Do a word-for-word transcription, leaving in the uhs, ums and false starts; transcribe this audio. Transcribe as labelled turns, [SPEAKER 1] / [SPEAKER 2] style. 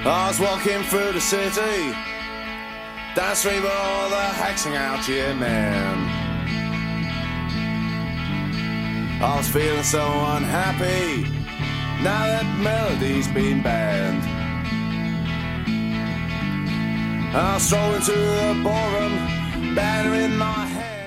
[SPEAKER 1] I was walking through the city, down the street where all the hexing out, yeah man. I was feeling so unhappy, now that melody's been banned. I strolled into the ballroom, banner in my hand.